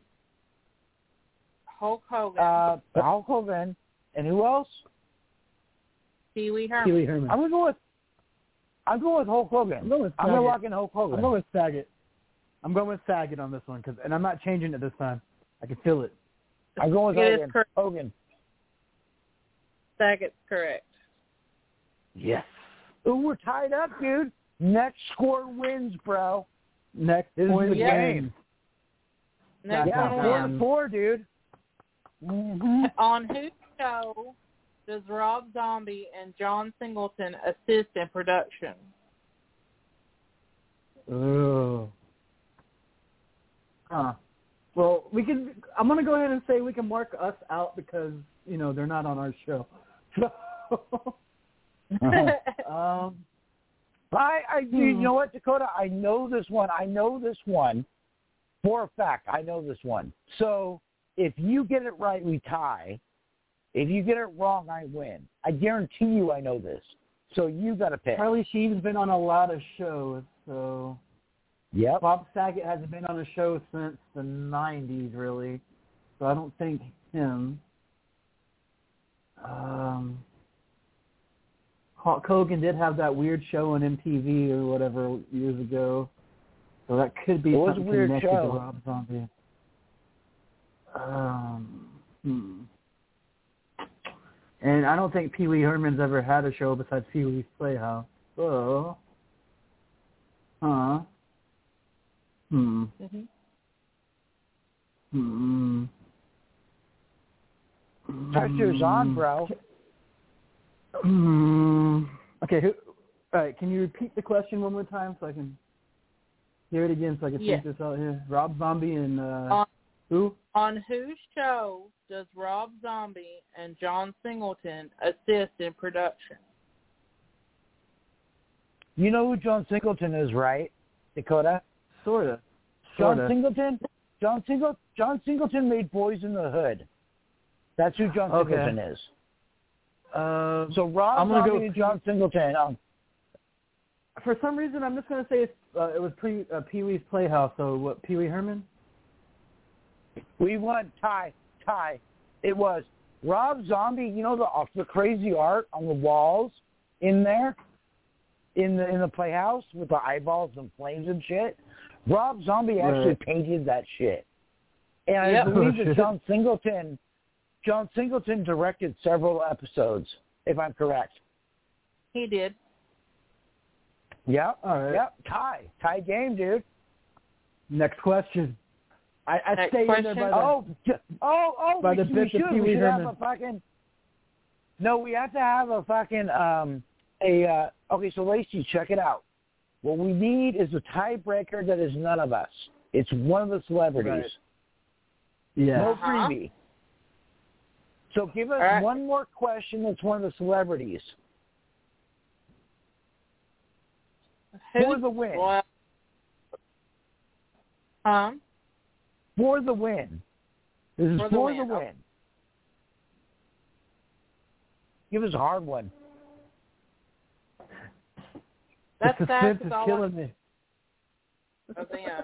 Hulk Hogan, uh, Hulk Hogan, and who else? Pee Wee Herman. Pee Wee Herman. I'm gonna go with. I'm going with Hulk Hogan. I'm going with I'm gonna Saget. lock in Hulk Hogan. I'm going with Saget. I'm going with Saget on this one, cause, and I'm not changing it this time. I can feel it. I'm going with It is Hogan. correct. Hogan. Saget's correct. Yes. Ooh, we're tied up, dude. Next score wins, bro. Next This is point the game. wins. Next Yeah, one four wins. to four, dude. Mm-hmm. On whose show does Rob Zombie and John Singleton assist in production? Ooh. Huh. Well, we can. I'm gonna go ahead and say we can mark us out because you know they're not on our show. So, um, I, I, Hmm. you know what, Dakota? I know this one. I know this one for a fact. I know this one. So if you get it right, we tie. If you get it wrong, I win. I guarantee you, I know this. So you got to pick. Charlie Sheen's been on a lot of shows, so Yep. Bob Saget hasn't been on a show since the nineties, really. So I don't think him. Um, Hulk Hogan did have that weird show on M T V or whatever years ago, so that could be It was a something weird connected show. to Rob Zombie. Um, hmm. And I don't think Pee Wee Herman's ever had a show besides Pee Wee's Playhouse. So, huh? Hmm. Mm-hmm. Hmm. Pressure's on, bro. Hmm. Okay. Who, all right. Can you repeat the question one more time so I can hear it again so I can Yeah. think this out here? Rob Zombie and uh, On, who? on whose show does Rob Zombie and John Singleton assist in production? You know who John Singleton is, right, Dakota? Sorta. John Sorta. Singleton? John Singleton, John Singleton made Boys in the Hood. That's who John Okay. Singleton is. Uh, So Rob I'm gonna Zombie go- and John Singleton. Um, for some reason, I'm just gonna say it's, uh, it was pre, uh, Pee Wee's Playhouse. So what? Pee Wee Herman? we won tie, tie. It was Rob Zombie. You know the the crazy art on the walls in there, in the in the playhouse with the eyeballs and flames and shit. Rob Zombie actually Right. painted that shit, and I Yep. believe Oh, that shit. John Singleton, John Singleton directed several episodes, if I'm correct. He did. Yep. All right. Yep. Tie. Tie game, dude. Next question. I, I Next stay in question? there by the. Oh, j- oh, oh, By we, the we bits of should. Pee We Wee should have Herman. a fucking. No, we have to have a fucking um a. Uh, okay, so Lacey, check it out. What we need is a tiebreaker that is none of us. It's one of the celebrities. Right. Yeah. No Uh-huh. freebie. So give us All right. one more question that's one of the celebrities. Who, For the win. Well, um, For the win. This is For for the the win. win. Give us a hard one. that's the sad suspense is because all killing me. of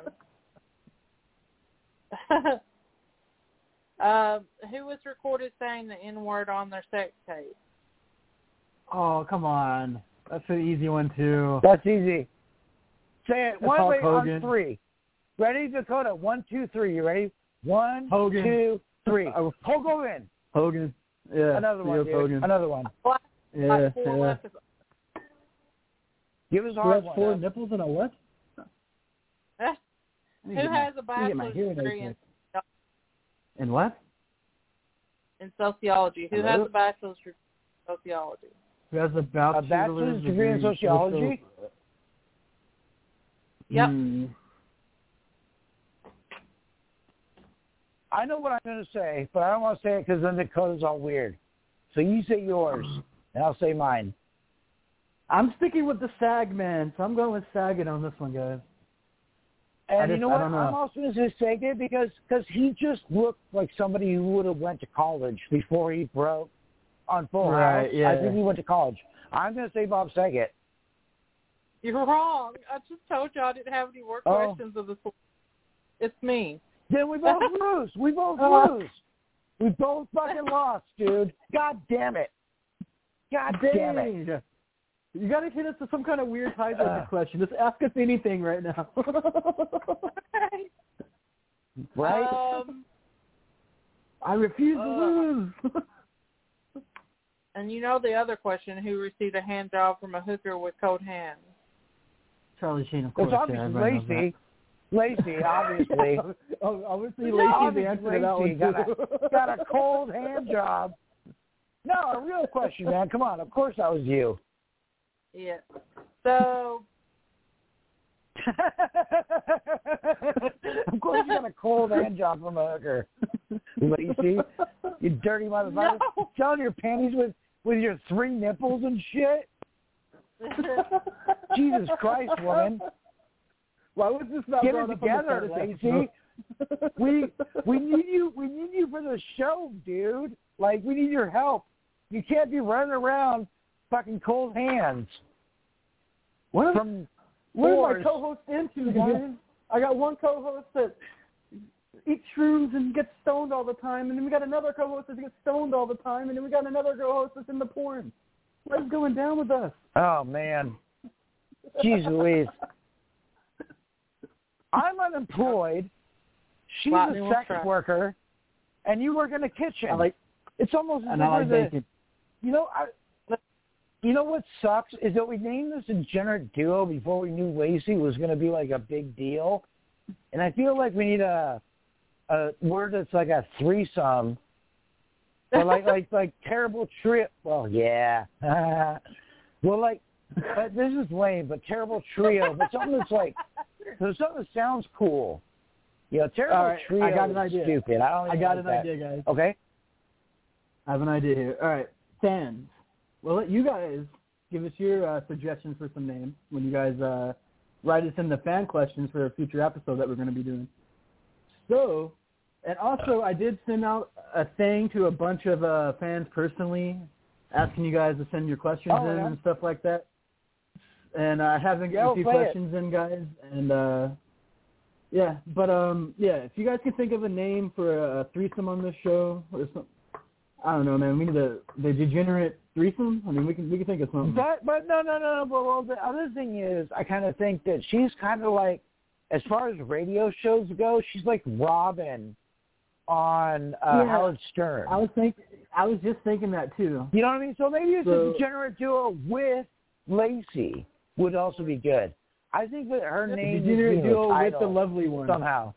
them. um, who was recorded saying the N word on their sex tape? Oh, come on. That's an easy one, too. That's easy. Say it. That's One Hulk way on Hogan. three. Ready, Dakota? One, two, three. You ready? One, Hogan. two, three. Oh. Hulk Hogan. Hogan. Yeah. Another one, Theo dude. Hogan. Another one. Black, Yeah, black four yeah. left is- Give us a Who hard has one. four uh, nipples and a what? Eh, I Who need to get my- has a I need to get my bachelor's hearing aids degree in, fixed. In what? in sociology? Who has Hello? a bachelor's degree in sociology? Who has a bachelor's, A bachelor's degree in sociology? Yep. Hmm. I know what I'm going to say, but I don't want to say it because then Dakota's all weird. So you say yours, and I'll say mine. I'm sticking with the Sag Man, so I'm going with Saget on this one, guys. And I you just- know I what? don't know. I'm also going to say Saget because cause he just looked like somebody who would have went to college before he broke on Full Right, House. yeah. I think he went to college. I'm going to say Bob Saget. You're wrong. I just told you I didn't have any more Oh. questions of this. It's me. Then we both lose. We both lose. We both fucking lost, dude. God damn it. God damn it. Dang. You got to hit us with some kind of weird tiebreaker Uh. question. Just ask us anything right now. Right? Um, I refuse Uh. to lose. and you know the other question, who received a hand job from a hooker with cold hands? Charlie Sheen, of course. It's yeah, obviously everybody knows Lacey. Lacey, obviously. that. Oh, obviously, No, Lacey's the obviously answer to that one, Lacey got too. a, got a cold hand job. No, a real question, man. Come on. Of course that was you. Yeah. So, Of course you got a cold hand job from a hooker. Lacey, you dirty motherfucker. No. Selling your panties with, with your three nipples and shit. Jesus Christ, woman. Why was this not Get brought it up on the together, status Lacey. episode? We we need you we need you for the show, dude. Like, we need your help. You can't be running around fucking cold hands. What, From what are my whores. co-hosts into, guys? I got one co-host that eats shrooms and gets stoned all the time, and then we got another co-host that gets stoned all the time, and then we got another co-host that's in the porn. What's going down with us? Oh, man. Jeez Louise. I'm unemployed. She's Wow, a we'll sex try. worker, and you work in a kitchen. I like, it's almost as and if I like we're the, bacon. you know, I, you know what sucks is that we named this a degenerate duo before we knew Lacey was going to be like a big deal, and I feel like we need a a word that's like a threesome, or like like like terrible trio. Well, yeah. Well, like uh, this is lame, but terrible trio, but something that's like there's something that sounds cool. You know, terrible All right, trio I got an is idea. stupid. I don't. I even got like an that. idea, guys. Okay. I have an idea here. All right, fans. We'll let you guys give us your uh, suggestions for some names when you guys uh, write us in the fan questions for a future episode that we're going to be doing. So, and also I did send out a thing to a bunch of uh, fans personally, asking you guys to send your questions Oh, in yeah. and stuff like that. And I have been Yeah, getting a few play it. questions in, guys. And uh, yeah, but um, yeah, if you guys can think of a name for a, a threesome on this show or something. I don't know, man. We need the the degenerate threesome. I mean, we can we can think of something. But but no no no no. But well, the other thing is, I kind of think that she's kind of like, as far as radio shows go, she's like Robin on uh, Yeah. Howard Stern. I was think I was just thinking that too. You know what I mean? So maybe it's So- a degenerate duo with Lacey would also be good. I think that her The name degenerate would be duo the with the title lovely one. somehow.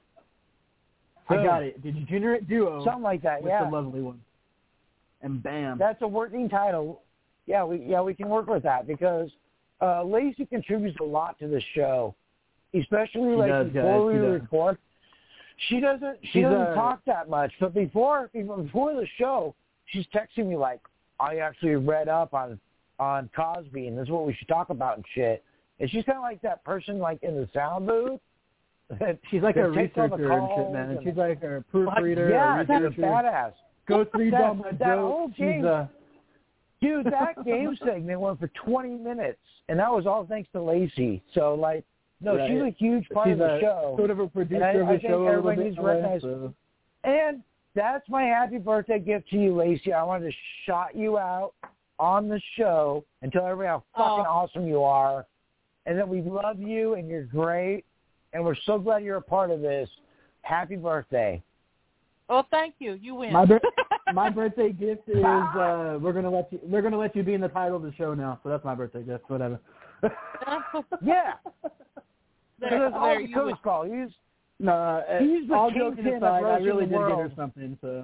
I got it. The degenerate duo Something like that. with Yeah. the lovely one. And bam. That's a working title. Yeah, we yeah we can work with that because uh, Lacey contributes a lot to the show, especially She like does, before guys, we she does. record. She doesn't she She's doesn't a- talk that much, but before even before the show, she's texting me like, I actually read up on on Cosby and this is what we should talk about and shit. And she's kind of like that person like in the sound booth. that- She's like that a takes all the researcher and shit, calls man. and- She's like a like, proofreader, yeah, a she's a researcher. badass. Goes reads That- all my that jokes. whole She's game- uh, Dude, that game segment went for twenty minutes, and that was all thanks to Lacey. So, like, no, Right. she's a huge part she's of the a, show. sort of a producer And I- of I the think show a little everybody bit. needs to in a way, recognize- so. And that's my happy birthday gift to you, Lacey. I wanted to shout you out on the show and tell everybody how fucking Oh. awesome you are, and that we love you and you're great, and we're so glad you're a part of this. Happy birthday. Well, thank you. You win. My bir- my birthday gift is uh, we're gonna let you we're gonna let you be in the title of the show now. So that's my birthday gift. Whatever. Yeah. there, That's all there, the you win. coast call. He's, No, uh, He's the all joking kingpin of aside, I roasting really the did get her world. something. So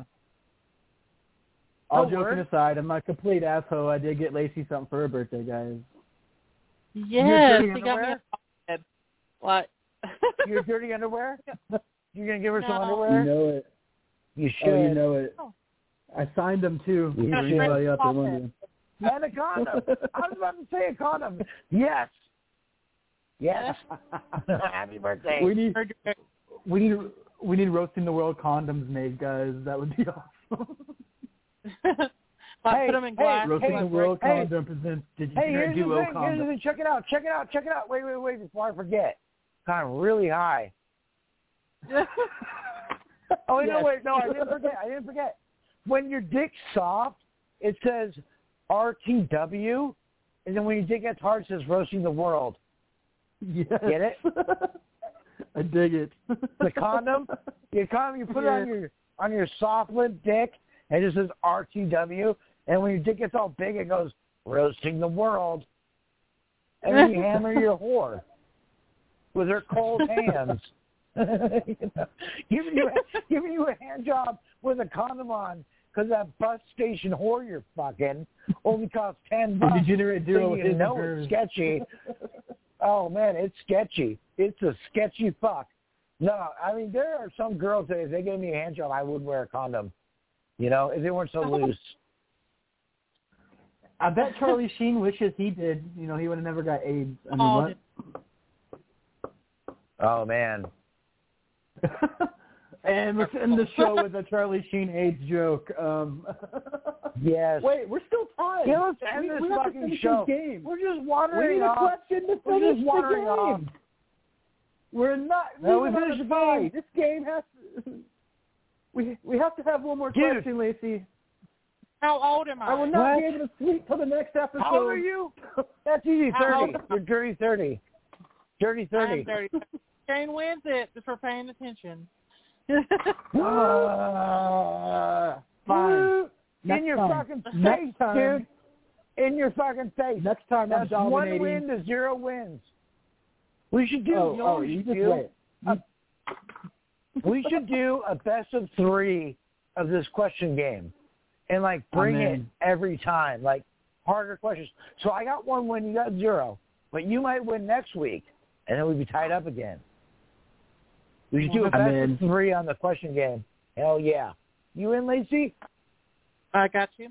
all Oh, joking word? aside, I'm a complete asshole. I did get Lacey something for her birthday, guys. Yes, dirty he got me underwear? a head. Like, your dirty underwear? You're going to give her some No. underwear? You know it. You should. Oh, you know it. Oh. I signed them too. You For should. anybody out there Stop it. wondering. And a condom. I was about to say a condom. Yes. Yes. Happy birthday. We need we need we need roasting the world condoms made, guys. That would be awesome. Like Hey, put them in hey, glass. Roasting hey, the World hey, Condom presents Hey, Degenerate here's the Duo thing. Here's the Condom. thing. Check it out. Check it out. Check it out. Wait, wait, wait. Before I forget. Kind of really high. Oh, wait, Yes. no, wait. No, I didn't forget. I didn't forget. When your dick's soft, it says R T W, and then when your dick gets hard, it says roasting the world. Yes. Get it? I dig it. The condom, the condom, you put it on Yeah. your on your soft lip dick, and it just says R T W, and when your dick gets all big, it goes roasting the world, and then you hammer your whore with her cold hands, you know, giving you giving you a hand job with a condom on, because that bus station whore you're fucking only costs ten bucks. Degenerate Duo So you is know hers. it's sketchy. Oh man, it's sketchy. It's a sketchy fuck. No, I mean there are some girls that if they gave me a hand job, I would wear a condom. You know, if they weren't so loose. I bet Charlie Sheen wishes he did. You know, he would have never got AIDS. I mean, Oh, what? Oh man. And let's end the show with a Charlie Sheen AIDS joke. Um, Yes. Wait, we're still tied. Yeah, let's end we, this we have to fucking finish show. This game. We're just We wandering need a off. question to We're finish just wandering the off. game. We're not. No, we we finished finished the the tie. game. This game has to. We we have to have one more Dude. question, Lacey. How old am I? I will not What? be able to sleep till the next episode. How old are you? That's easy. How Thirty. old- You're dirty thirty. Dirty I'm thirty. dirty. Shane wins it for paying attention. Uh, Fine. Next In your time. fucking Next face, time. dude. In your fucking face. Next time I'm That's one dominating. win to zero wins. We should do. Oh, you know oh, what we you should just do? wait. Uh, we should do a best of three of this question game, and like bring I'm it in. every time, like harder questions. So I got one win, you got zero, but you might win next week, and then we'd be tied up again. We should do a I'm best in. of three on the question game. Hell yeah! You in, Lacey? I got you.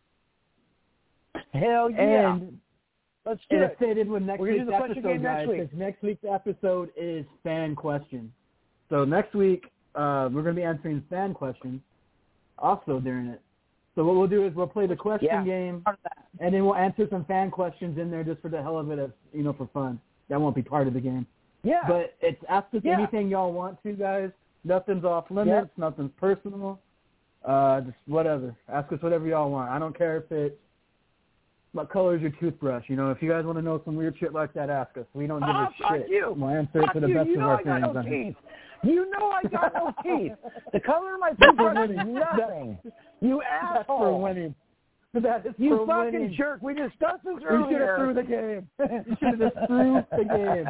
Hell yeah! And Let's do it it. fitted with next We're gonna week's do the question episode, game next guys. week. Because next week's episode is fan questions. So next week uh, we're going to be answering fan questions also during it. So what we'll do is we'll play the question Yeah. game, and then we'll answer some fan questions in there just for the hell of it, as, you know, for fun. That won't be part of the game. Yeah. But it's ask us Yeah. anything y'all want to, guys. Nothing's off limits. Yep. Nothing's personal. Uh, just whatever. Ask us whatever y'all want. I don't care if it's what color is your toothbrush. You know, if you guys want to know some weird shit like that, ask us. We don't give Oh, a fuck shit. you. We'll answer it Fuck to the you. best You of know our I got feelings. no on it. teeth. You know I got no teeth. The color of my toothbrush is nothing. You That's for asshole. winning. That is You for fucking winning. jerk. We discussed this You should have earlier. threw the game. You should have just threw the game.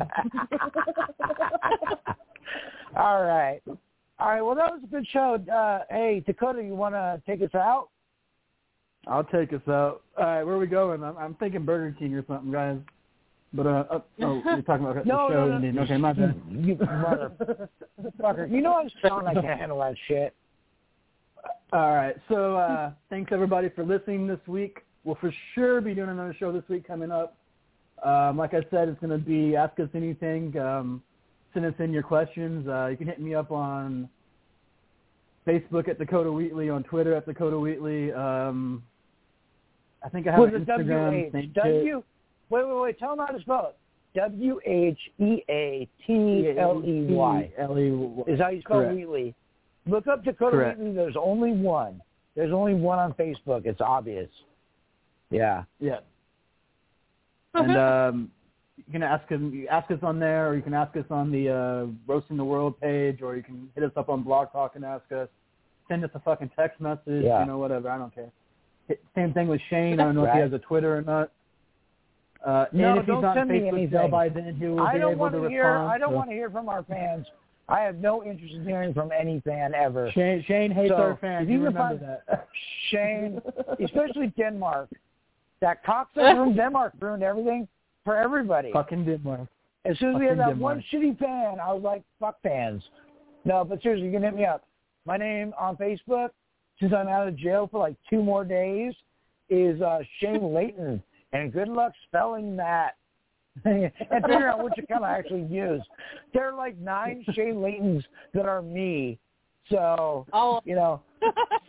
All right. All right. Well, that was a good show. Uh, hey, Dakota, you want to take us out? I'll take us out. All right, where are we going? I'm, I'm thinking Burger King or something, guys. But, uh, oh, oh you're talking about No, the no, show. no. ending. Okay, my bad. You motherfucker. You know I'm strong. I can't handle that shit. All right, so uh, thanks, everybody, for listening this week. We'll for sure be doing another show this week coming up. Um, like I said, it's going to be Ask Us Anything. Um, send us in your questions. Uh, you can hit me up on Facebook at Dakota Wheatley, on Twitter at Dakota Wheatley. Um, I think I have Was an it W Instagram. H same W? Wait, wait, wait. Tell them how to spell it. W H E A T L E Y L E Y is how you spell Correct. Wheatley. Look up Dakota Correct. Wheatley. There's only one. There's only one on Facebook. It's obvious. Yeah. Yeah. And um, you can ask them, you ask us on there, or you can ask us on the uh, Roasting the World page, or you can hit us up on Blog Talk and ask us. Send us a fucking text message, Yeah. you know, whatever. I don't care. Same thing with Shane. I don't know if he Right. has a Twitter or not. Uh, No, and if he's don't not on send me Facebook, anything. Dell, by then he will I be don't able want to to hear. respond. I don't so. want to hear from our fans. I have no interest in hearing from any fan ever. Shane, Shane hates So, our fans. if You you can remember find- that. Shane, especially Denmark. That cocksucker from Denmark ruined everything for everybody. Fucking Denmark. As soon as we had fucking that one shitty fan, I was like, fuck fans. No, but seriously, you can hit me up. My name on Facebook, since I'm out of jail for like two more days, is uh, Shane Layton. And good luck spelling that. And figure out which account I actually use. There are like nine Shane Laytons that are me. So, Oh. you know,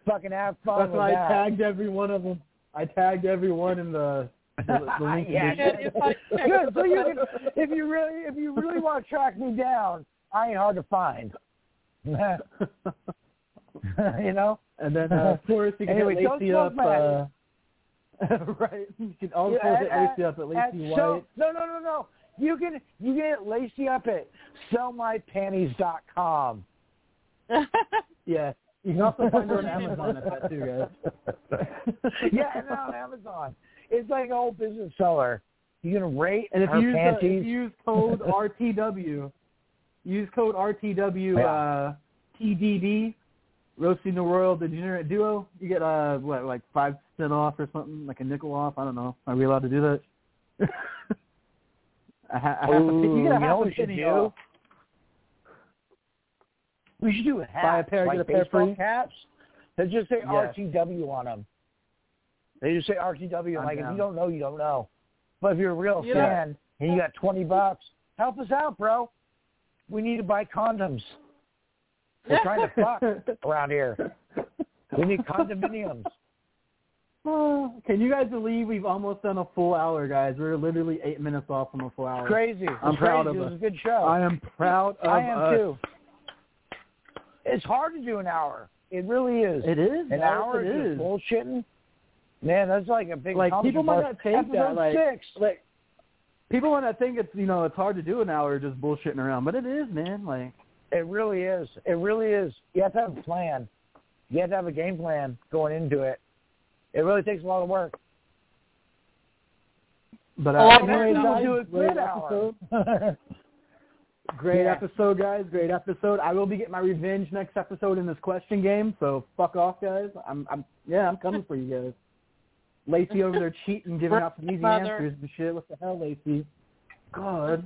Fucking have fun That's with why that. I tagged every one of them. I tagged everyone in the the, the link. Yeah, Yeah, it's like- good. So you can, if you really, if you really want to track me down, I ain't hard to find. you know. And then, uh, of course, you can Anyway, hit don't Lacey smoke up. my- Uh, right. You can also Yeah, hit at- Lacey up at at Lacey so, White. no, no, no, no. You can you can hit Lacey up at sell my panties dot com. Yeah. You can also find her on Amazon at that too, guys. Yeah, and on Amazon. It's like an old business seller. You can rate And if her you, use, uh, panties. if you use code R T W, use code R T W Yeah. uh, T D D, Roasting the World Degenerate Duo, you get uh what like five percent off or something, like a nickel off. I don't know. Are we allowed to do that? a ha- a half a Ooh, penny. You get a you know half what a we should penny do? off. We should do a hat, Buy a pair, like get a pair baseball free. caps that just say Yes. R T W on them. They just say R T W. I'm Like, down. if you don't know, you don't know. But if you're a real You know- fan and you got twenty bucks, help us out, bro. We need to buy condoms. We're trying to fuck around here. We need condominiums. Oh, can you guys believe we've almost done a full hour, guys? We're literally eight minutes off from a full hour. It's crazy. It's I'm proud crazy. of It was us. a good show. I am proud of I am us. too. It's hard to do an hour. It really is. It is. An guys, hour it of is. just bullshitting. Man, that's like a big Like, people might not take Episode that, like- six. Like, people might not think it's, you know, it's hard to do an hour just bullshitting around, but it is, man. Like, It really is. It really is. You have to have a plan. You have to have a game plan going into it. It really takes a lot of work. but A uh, lot of anyways, work. guys, do a great good hour. episode. Great Yeah. episode, guys. Great episode. I will be getting my revenge next episode in this question game, so fuck off, guys. I'm, I'm, yeah, I'm coming for you guys. Lacey over there cheating, giving out some easy Mother. answers and shit. What the hell, Lacey? God.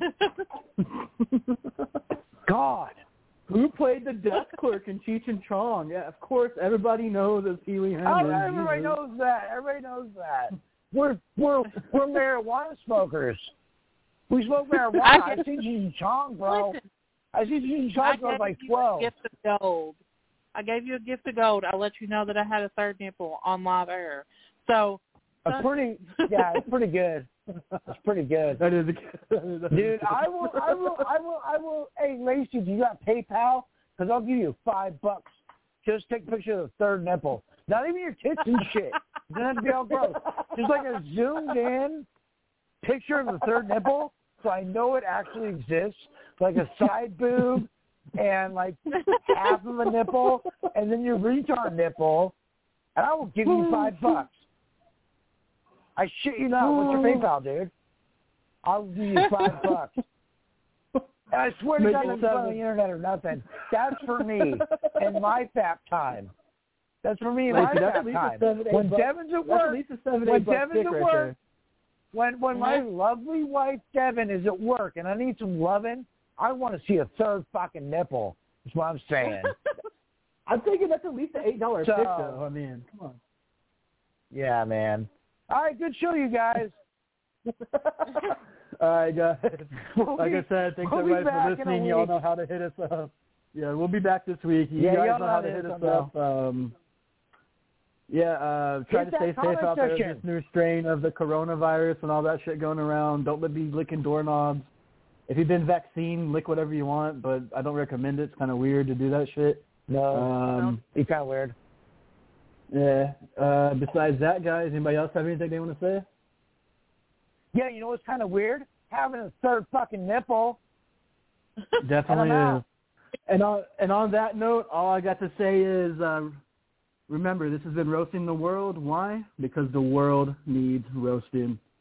God. Who played the desk clerk in Cheech and Chong? Yeah, of course, everybody knows it's Pee Wee Oh, Herman. everybody Jesus. knows that. Everybody knows that. We're we're we're marijuana smokers. We smoke marijuana. I I've get- seen Cheech and Chong, bro. Listen, I've seen Cheech and I Chong when I was gave like you twelve. a gift of gold. I gave you a gift of gold. I let you know that I had a third nipple on live air. So, It's pretty. Yeah, it's pretty good. It's pretty good. That is a that is Dude, a- I will, I will, I will, I will. Hey, Lacey, do you got PayPal? Because I'll give you five bucks. Just take a picture of the third nipple. Not even your tits and shit. It doesn't have to be all gross. Just like a zoomed in picture of the third nipple, so I know it actually exists. Like a side boob and like half of a nipple, and then your retard nipple, and I will give you five bucks. I shit you not. What's your PayPal, dude? I'll give you five bucks. And I swear to Make God, it I'm not on seven. the internet or nothing. That's for me and my fap time. That's for me and my Lacey, that's at fap least a time. seven, eight When bucks- Devin's at That's work, at least a seven, when eight buck Devin's stick at right work, there. when when my lovely wife Devin is at work and I need some loving, I want to see a third fucking nipple. That's what I'm saying. I'm thinking that's at least an eight dollar So- stick, though. I mean, come on. Yeah, man. All right, good show, you guys. All right, guys. We'll Like be- I said, thanks we'll be everybody back for in a listening. Y'all week. know how to hit us up. Yeah, we'll be back this week. You Yeah, guys y'all know know how how to to hit hit us us up. Um, yeah, uh, try Hit to stay that safe comment out there with section. this new strain of the coronavirus and all that shit going around. Don't let be licking doorknobs. If you've been vaccinated, lick whatever you want, but I don't recommend it. It's kind of weird to do that shit. No, Um, it's kind of weird. yeah. Uh, besides that, guys, anybody else have anything they want to say? Yeah, you know what's kind of weird? Having a third fucking nipple. Definitely And I'm is. And on and on that note, all I got to say is, uh, remember, this has been Roasting the World. Why? Because the world needs roasting.